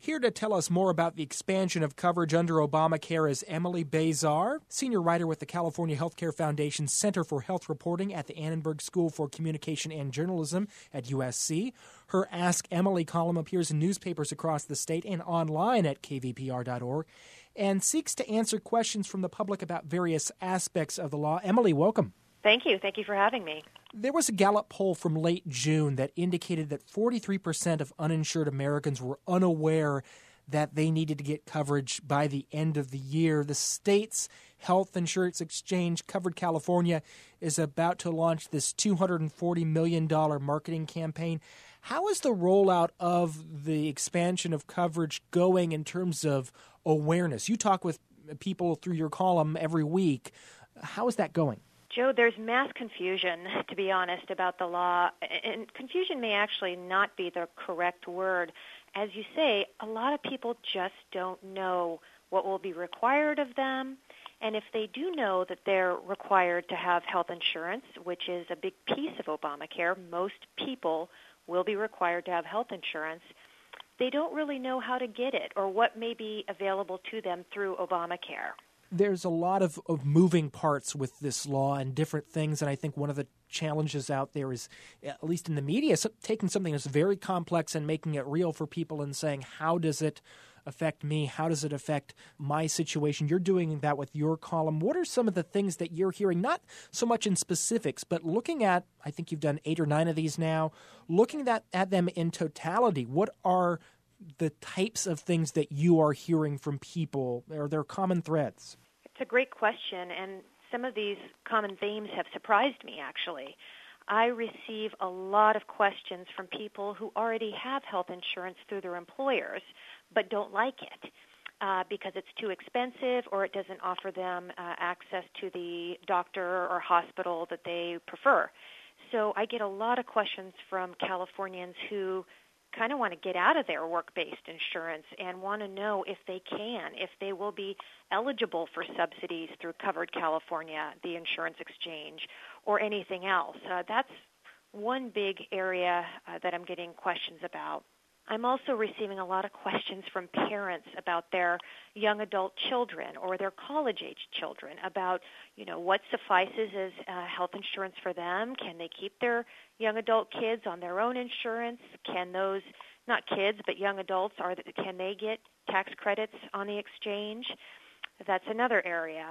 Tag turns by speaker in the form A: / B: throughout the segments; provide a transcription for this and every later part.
A: Here to tell us more about the expansion of coverage under Obamacare is Emily Bazar, senior writer with the California Healthcare Foundation's Center for Health Reporting at the Annenberg School for Communication and Journalism at USC. Her Ask Emily column appears in newspapers across the state and online at kvpr.org and seeks to answer questions from the public about various aspects of the law. Emily, welcome.
B: Thank you. Thank you for having me.
A: There was a Gallup poll from late June that indicated that 43% of uninsured Americans were unaware that they needed to get coverage by the end of the year. The state's health insurance exchange, Covered California, is about to launch this $240 million marketing campaign. How is the rollout of the expansion of coverage going in terms of awareness? You talk with people through your column every week. How is that going?
B: Joe, there's mass confusion, to be honest, about the law, and confusion may actually not be the correct word. As you say, a lot of people just don't know what will be required of them, and if they do know that they're required to have health insurance, which is a big piece of Obamacare, most people will be required to have health insurance, they don't really know how to get it or what may be available to them through Obamacare.
A: There's a lot of moving parts with this law and different things, and I think one of the challenges out there is, at least in the media, taking something that's very complex and making it real for people and saying, how does it affect me? How does it affect my situation? You're doing that with your column. What are some of the things that you're hearing, not so much in specifics, but looking at, I think you've done 8 or 9 of these now, looking at them in totality, what are the types of things that you are hearing from people? Are there common threads?
B: It's a great question, and some of these common themes have surprised me, actually. I receive a lot of questions from people who already have health insurance through their employers but don't like it because it's too expensive or it doesn't offer them access to the doctor or hospital that they prefer. So I get a lot of questions from Californians who kind of want to get out of their work-based insurance and want to know if they will be eligible for subsidies through Covered California, the insurance exchange, or anything else. That's one big area that I'm getting questions about. I'm also receiving a lot of questions from parents about their young adult children or their college-age children about, what suffices as health insurance for them. Can they keep their young adult kids on their own insurance? Can those, not kids, but young adults, can they get tax credits on the exchange? That's another area.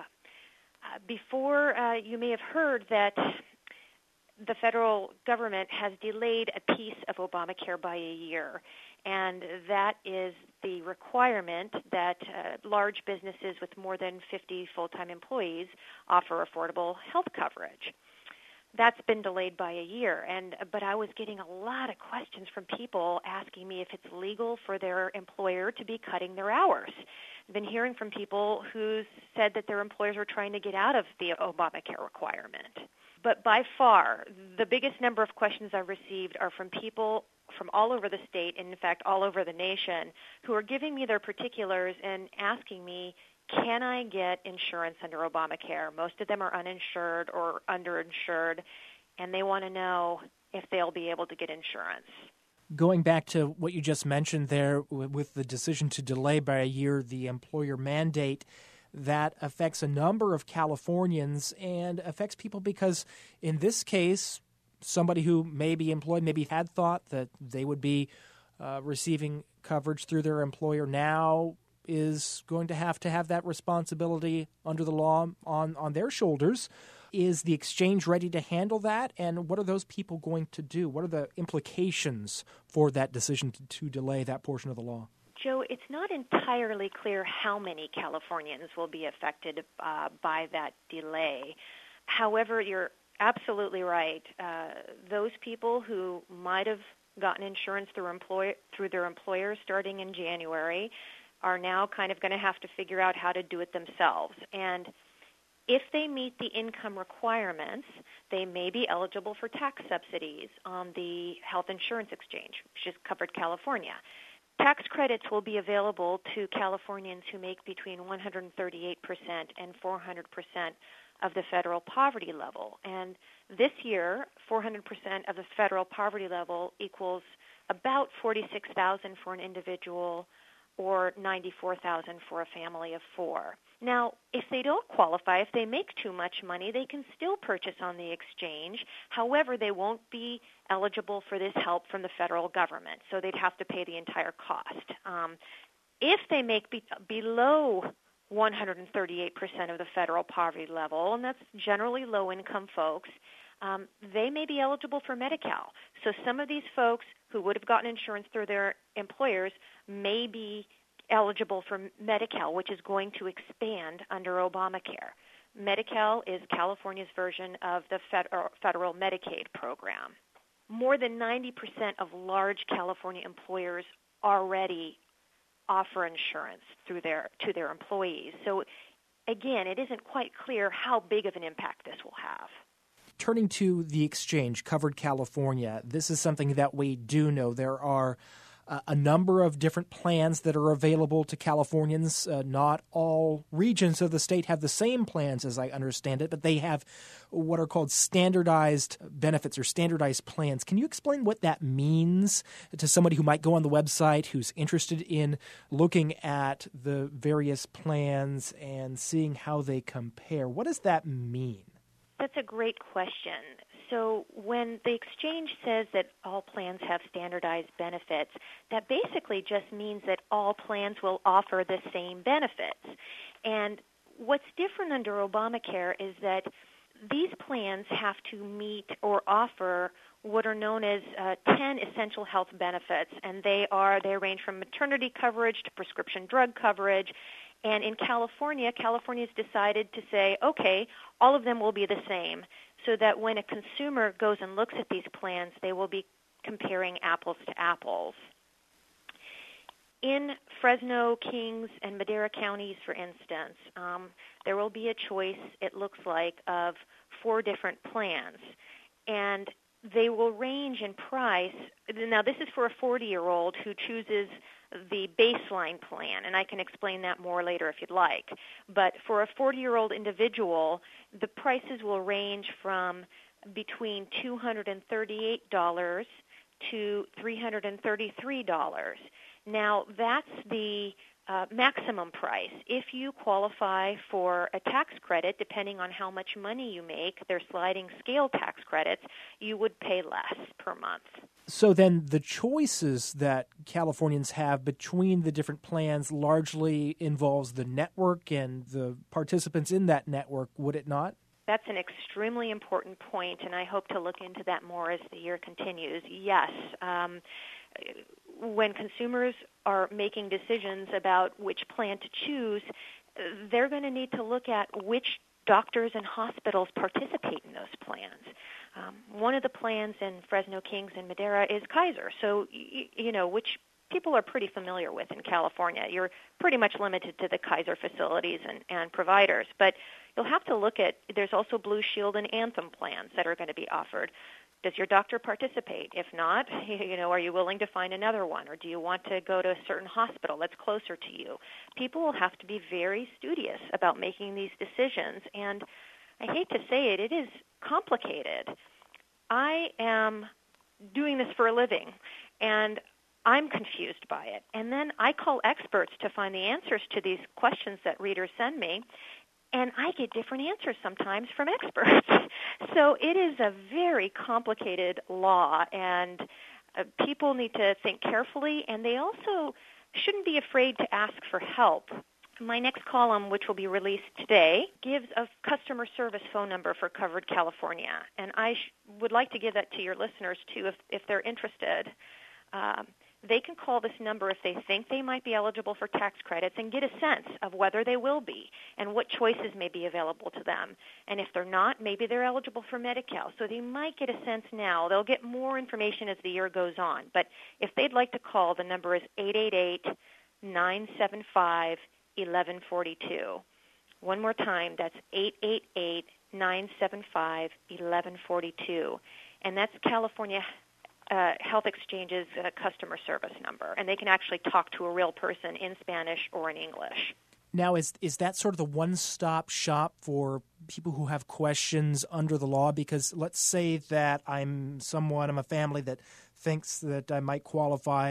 B: Before, you may have heard that the federal government has delayed a piece of Obamacare by a year, and that is the requirement that large businesses with more than 50 full-time employees offer affordable health coverage. That's been delayed by a year, but I was getting a lot of questions from people asking me if it's legal for their employer to be cutting their hours. I've been hearing from people who said that their employers are trying to get out of the Obamacare requirement. But by far, the biggest number of questions I've received are from people from all over the state, and in fact all over the nation, who are giving me their particulars and asking me, can I get insurance under Obamacare? Most of them are uninsured or underinsured, and they want to know if they'll be able to get insurance.
A: Going back to what you just mentioned there with the decision to delay by a year the employer mandate, that affects a number of Californians and affects people because in this case, somebody who may be employed, maybe had thought that they would be receiving coverage through their employer now is going to have that responsibility under the law on their shoulders. Is the exchange ready to handle that? And what are those people going to do? What are the implications for that decision to delay that portion of the law?
B: Joe, it's not entirely clear how many Californians will be affected by that delay. However, you're absolutely right. Those people who might have gotten insurance through their employer starting in January are now kind of going to have to figure out how to do it themselves. And if they meet the income requirements, they may be eligible for tax subsidies on the health insurance exchange, which is Covered California. Tax credits will be available to Californians who make between 138% and 400% of the federal poverty level. And this year, 400% of the federal poverty level equals about $46,000 for an individual, or $94,000 for a family of 4. Now, if they don't qualify, if they make too much money, they can still purchase on the exchange. However, they won't be eligible for this help from the federal government, so they'd have to pay the entire cost. If they make below 138% of the federal poverty level, and that's generally low-income folks, they may be eligible for Medi-Cal. So some of these folks who would have gotten insurance through their employers may be eligible for Medi-Cal, which is going to expand under Obamacare. Medi-Cal is California's version of the federal Medicaid program. More than 90% of large California employers already offer insurance to their employees. So again, it isn't quite clear how big of an impact this will have.
A: Turning to the exchange, Covered California, this is something that we do know. There are a number of different plans that are available to Californians. Not all regions of the state have the same plans, as I understand it, but they have what are called standardized benefits or standardized plans. Can you explain what that means to somebody who might go on the website, who's interested in looking at the various plans and seeing how they compare? What does that mean?
B: That's a great question. So when the exchange says that all plans have standardized benefits, that basically just means that all plans will offer the same benefits. And what's different under Obamacare is that these plans have to meet or offer what are known as 10 essential health benefits, and they range from maternity coverage to prescription drug coverage. And in California's decided to say, okay, all of them will be the same, so that when a consumer goes and looks at these plans, they will be comparing apples to apples. In Fresno, Kings, and Madera counties, for instance, there will be a choice, it looks like, of 4 different plans. And they will range in price. Now, this is for a 40-year-old who chooses the baseline plan, and I can explain that more later if you'd like. But for a 40-year-old individual, the prices will range from between $238 to $333. Now, that's the maximum price. If you qualify for a tax credit, depending on how much money you make, they're sliding scale tax credits, you would pay less per month.
A: So then the choices that Californians have between the different plans largely involves the network and the participants in that network, would it not?
B: That's an extremely important point, and I hope to look into that more as the year continues. Yes. When consumers are making decisions about which plan to choose, they're going to need to look at which doctors and hospitals participate in those plans. One of the plans in Fresno, Kings, and Madera is Kaiser, so, which people are pretty familiar with in California. You're pretty much limited to the Kaiser facilities and providers, but you'll have to look at, there's also Blue Shield and Anthem plans that are going to be offered. Does your doctor participate? If not, are you willing to find another one, or do you want to go to a certain hospital that's closer to you? People will have to be very studious about making these decisions, and I hate to say it, it is complicated. I am doing this for a living, and I'm confused by it. And then I call experts to find the answers to these questions that readers send me, and I get different answers sometimes from experts. So it is a very complicated law, and people need to think carefully, and they also shouldn't be afraid to ask for help. My next column, which will be released today, gives a customer service phone number for Covered California, and I would like to give that to your listeners, too, if they're interested. They can call this number if they think they might be eligible for tax credits and get a sense of whether they will be and what choices may be available to them. And if they're not, maybe they're eligible for Medi-Cal. So they might get a sense now. They'll get more information as the year goes on. But if they'd like to call, the number is 888-975-1142. One more time, that's 888-975-1142. And that's California Health Exchange's customer service number, and they can actually talk to a real person in Spanish or in English.
A: Now, is that sort of the one-stop shop for people who have questions under the law? Because let's say that I'm a family that thinks that I might qualify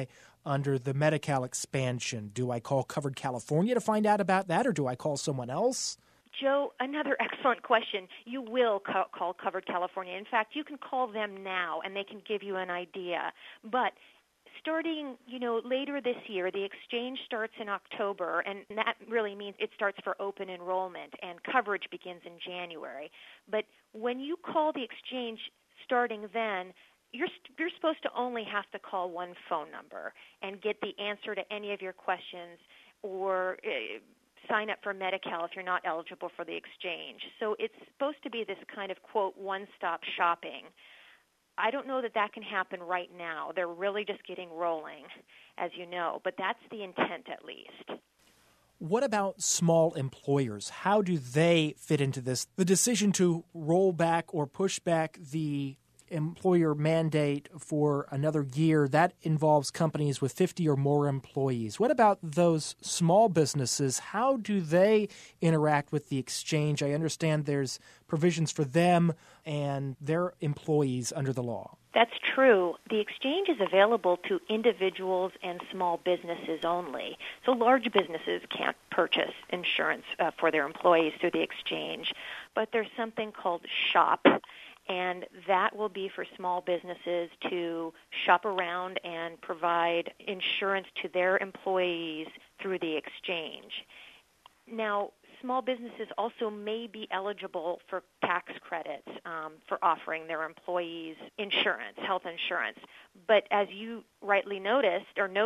A: under the Medi-Cal expansion? Do I call Covered California to find out about that, or do I call someone else?
B: Joe, another excellent question. You will call Covered California. In fact, you can call them now, and they can give you an idea. But starting, later this year, the exchange starts in October, and that really means it starts for open enrollment, and coverage begins in January. But when you call the exchange starting then, you're supposed to only have to call one phone number and get the answer to any of your questions, or sign up for Medi-Cal if you're not eligible for the exchange. So it's supposed to be this kind of, quote, one-stop shopping. I don't know that can happen right now. They're really just getting rolling, as you know, but that's the intent at least.
A: What about small employers? How do they fit into this? The decision to roll back or push back the employer mandate for another year, that involves companies with 50 or more employees. What about those small businesses? How do they interact with the exchange? I understand there's provisions for them and their employees under the law.
B: That's true. The exchange is available to individuals and small businesses only. So large businesses can't purchase insurance for their employees through the exchange. But there's something called SHOP, and that will be for small businesses to shop around and provide insurance to their employees through the exchange. Now, small businesses also may be eligible for tax credits for offering their employees insurance, health insurance. But as you rightly noted,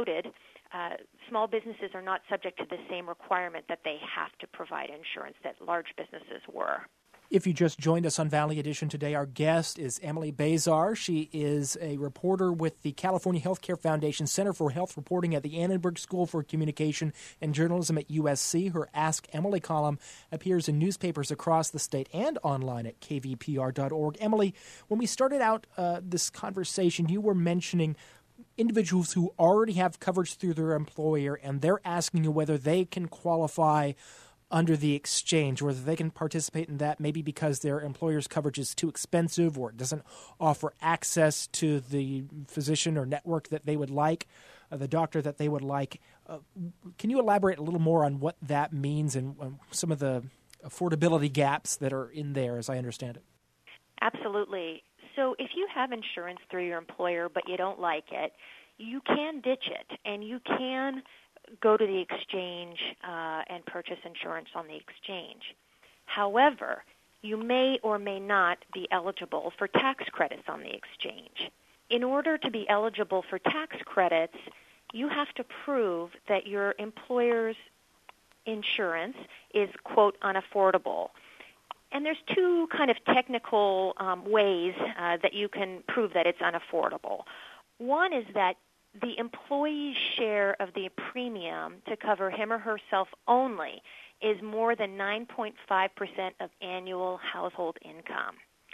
B: small businesses are not subject to the same requirement that they have to provide insurance that large businesses were.
A: If you just joined us on Valley Edition today, our guest is Emily Bazar. She is a reporter with the California Healthcare Foundation Center for Health Reporting at the Annenberg School for Communication and Journalism at USC. Her Ask Emily column appears in newspapers across the state and online at kvpr.org. Emily, when we started out this conversation, you were mentioning individuals who already have coverage through their employer, and they're asking you whether they can qualify under the exchange, whether they can participate in that, maybe because their employer's coverage is too expensive or it doesn't offer access to the physician or network that they would like, the doctor that they would like. Can you elaborate a little more on what that means and some of the affordability gaps that are in there, as I understand it?
B: Absolutely. So if you have insurance through your employer but you don't like it, you can ditch it, and you can go to the exchange and purchase insurance on the exchange. However, you may or may not be eligible for tax credits on the exchange. In order to be eligible for tax credits, you have to prove that your employer's insurance is, quote, unaffordable. And there's two kind of technical ways that you can prove that it's unaffordable. One is that the employee's share of the premium to cover him or herself only is more than 9.5% of annual household income.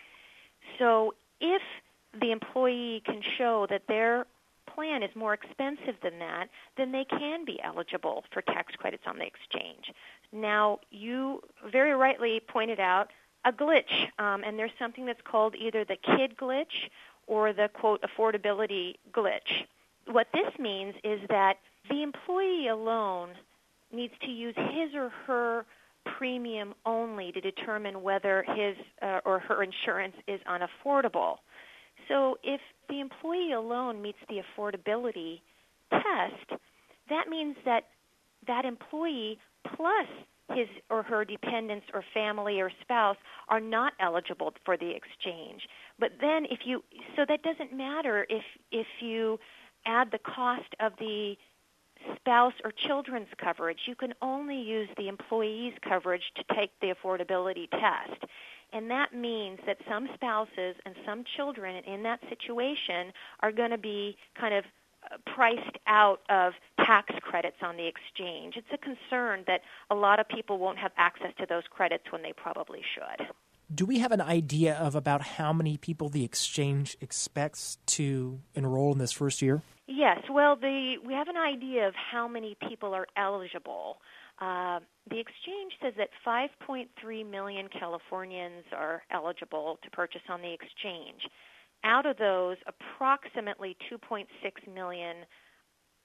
B: So if the employee can show that their plan is more expensive than that, then they can be eligible for tax credits on the exchange. Now, you very rightly pointed out a glitch, and there's something that's called either the KID glitch or the, quote, affordability glitch. What this means is that the employee alone needs to use his or her premium only to determine whether his or her insurance is unaffordable. So if the employee alone meets the affordability test, that means that that employee plus his or her dependents or family or spouse are not eligible for the exchange. But then so that doesn't matter if you add the cost of the spouse or children's coverage. You can only use the employee's coverage to take the affordability test. And that means that some spouses and some children in that situation are going to be kind of priced out of tax credits on the exchange. It's a concern that a lot of people won't have access to those credits when they probably should.
A: Do we have an idea of about how many people the exchange expects to enroll in this first year?
B: Yes. Well, we have an idea of how many people are eligible. The exchange says that 5.3 million Californians are eligible to purchase on the exchange. Out of those, approximately 2.6 million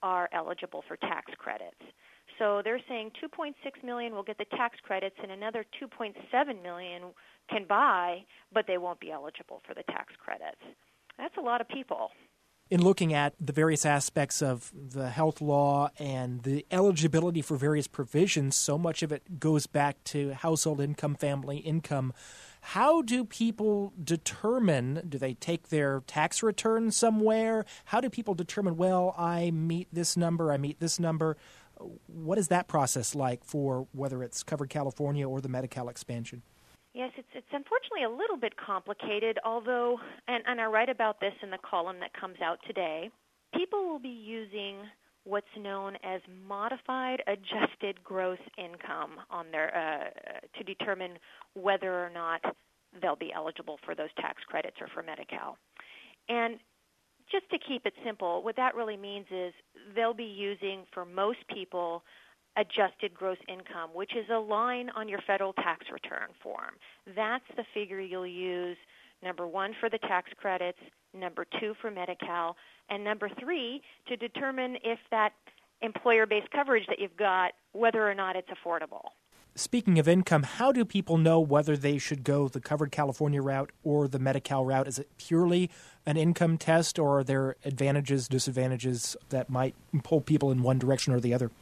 B: are eligible for tax credits. So they're saying 2.6 million will get the tax credits and another 2.7 million can buy, but they won't be eligible for the tax credits. That's a lot of people.
A: In looking at the various aspects of the health law and the eligibility for various provisions, so much of it goes back to household income, family income. How do people determine, do they take their tax return somewhere? How do people determine, well, I meet this number, I meet this number? What is that process like for whether it's Covered California or the Medi-Cal expansion?
B: Yes, it's unfortunately a little bit complicated, although, and I write about this in the column that comes out today, people will be using what's known as modified adjusted gross income on their to determine whether or not they'll be eligible for those tax credits or for Medi-Cal. And just to keep it simple, what that really means is they'll be using, for most people, adjusted gross income, which is a line on your federal tax return form. That's the figure you'll use, number one, for the tax credits, number two, for Medi-Cal, and number three, to determine if that employer-based coverage that you've got, whether or not it's affordable.
A: Speaking of income, how do people know whether they should go the Covered California route or the Medi-Cal route? Is it purely an income test, or are there advantages, disadvantages that might pull people in one direction or the other?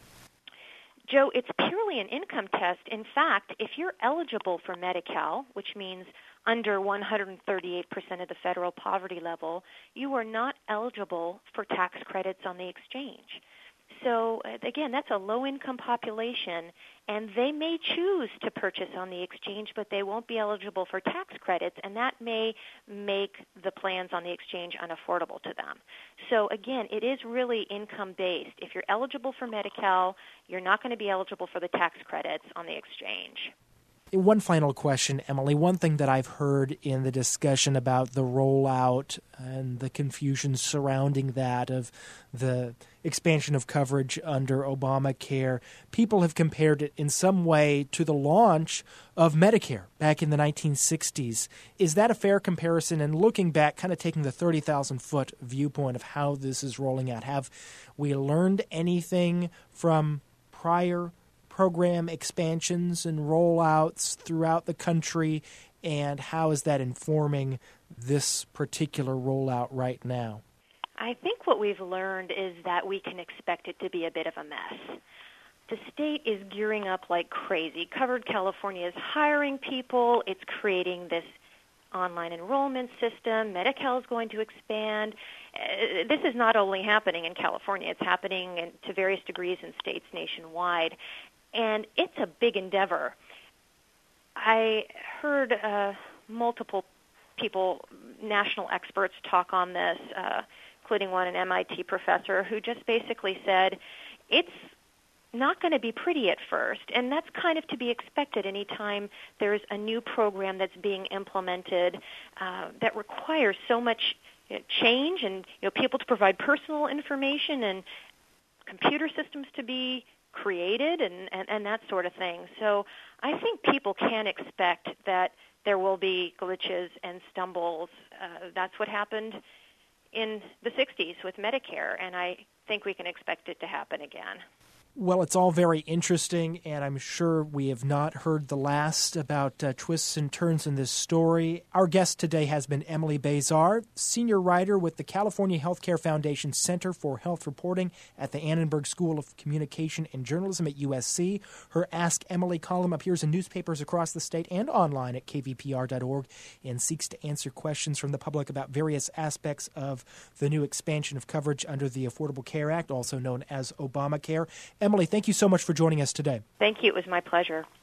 B: Joe, it's purely an income test. In fact, if you're eligible for Medi-Cal, which means under 138% of the federal poverty level, you are not eligible for tax credits on the exchange. So, again, that's a low-income population, and they may choose to purchase on the exchange, but they won't be eligible for tax credits, and that may make the plans on the exchange unaffordable to them. So, again, it is really income-based. If you're eligible for Medi-Cal, you're not going to be eligible for the tax credits on the exchange.
A: One final question, Emily. One thing that I've heard in the discussion about the rollout and the confusion surrounding that of the expansion of coverage under Obamacare, people have compared it in some way to the launch of Medicare back in the 1960s. Is that a fair comparison? And looking back, kind of taking the 30,000-foot viewpoint of how this is rolling out, have we learned anything from prior program expansions and rollouts throughout the country, and how is that informing this particular rollout right now?
B: I think what we've learned is that we can expect it to be a bit of a mess. The state is gearing up like crazy. Covered California is hiring people. It's creating this online enrollment system. Medi-Cal is going to expand. This is not only happening in California. It's happening to various degrees in states nationwide. And it's a big endeavor. I heard multiple people, national experts, talk on this, including one, an MIT professor, who just basically said it's not going to be pretty at first. And that's kind of to be expected anytime there's a new program that's being implemented that requires so much change and people to provide personal information and computer systems to be created and that sort of thing. So I think people can expect that there will be glitches and stumbles. That's what happened in the 60s with Medicare, and I think we can expect it to happen again.
A: Well, it's all very interesting, and I'm sure we have not heard the last about twists and turns in this story. Our guest today has been Emily Bazar, senior writer with the California Healthcare Foundation Center for Health Reporting at the Annenberg School of Communication and Journalism at USC. Her Ask Emily column appears in newspapers across the state and online at kvpr.org and seeks to answer questions from the public about various aspects of the new expansion of coverage under the Affordable Care Act, also known as Obamacare. Emily, thank you so much for joining us today.
B: Thank you. It was my pleasure.